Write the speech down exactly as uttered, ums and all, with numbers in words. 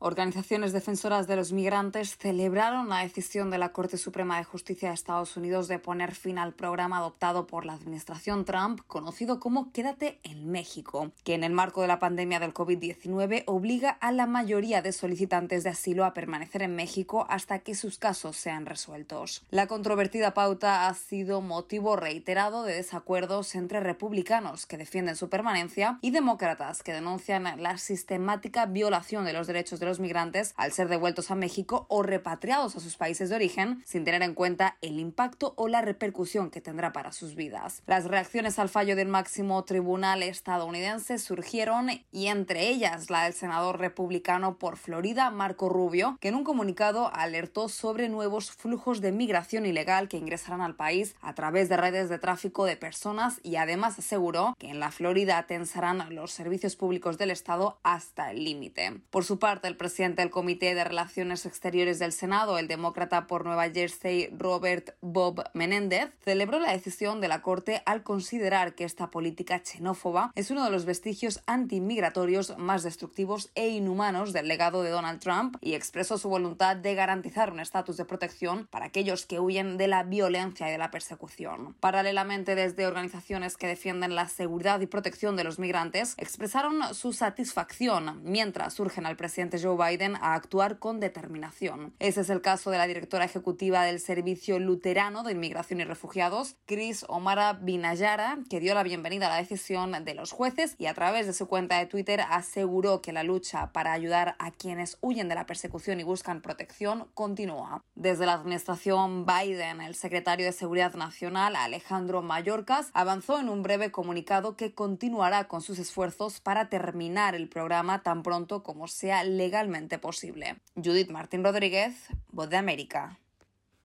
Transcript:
Organizaciones defensoras de los migrantes celebraron la decisión de la Corte Suprema de Justicia de Estados Unidos de poner fin al programa adoptado por la administración Trump, conocido como Quédate en México, que en el marco de la pandemia del COVID diecinueve obliga a la mayoría de solicitantes de asilo a permanecer en México hasta que sus casos sean resueltos. La controvertida pauta ha sido motivo reiterado de desacuerdos entre republicanos, que defienden su permanencia, y demócratas, que denuncian la sistemática violación de los derechos de los migrantes al ser devueltos a México o repatriados a sus países de origen sin tener en cuenta el impacto o la repercusión que tendrá para sus vidas. Las reacciones al fallo del máximo tribunal estadounidense surgieron, y entre ellas la del senador republicano por Florida, Marco Rubio, que en un comunicado alertó sobre nuevos flujos de migración ilegal que ingresarán al país a través de redes de tráfico de personas, y además aseguró que en la Florida tensarán los servicios públicos del estado hasta el límite. Por su parte, el presidente del Comité de Relaciones Exteriores del Senado, el demócrata por Nueva Jersey Robert Bob Menéndez, celebró la decisión de la Corte al considerar que esta política xenófoba es uno de los vestigios antimigratorios más destructivos e inhumanos del legado de Donald Trump, y expresó su voluntad de garantizar un estatus de protección para aquellos que huyen de la violencia y de la persecución. Paralelamente, desde organizaciones que defienden la seguridad y protección de los migrantes expresaron su satisfacción mientras urgen al presidente Joe Biden a actuar con determinación. Ese es el caso de la directora ejecutiva del Servicio Luterano de Inmigración y Refugiados, Chris Omara Binayara, que dio la bienvenida a la decisión de los jueces y a través de su cuenta de Twitter aseguró que la lucha para ayudar a quienes huyen de la persecución y buscan protección continúa. Desde la administración Biden, el secretario de Seguridad Nacional, Alejandro Mayorkas, avanzó en un breve comunicado que continuará con sus esfuerzos para terminar el programa tan pronto como sea legalmente posible. Judith Martín Rodríguez, Voz de América.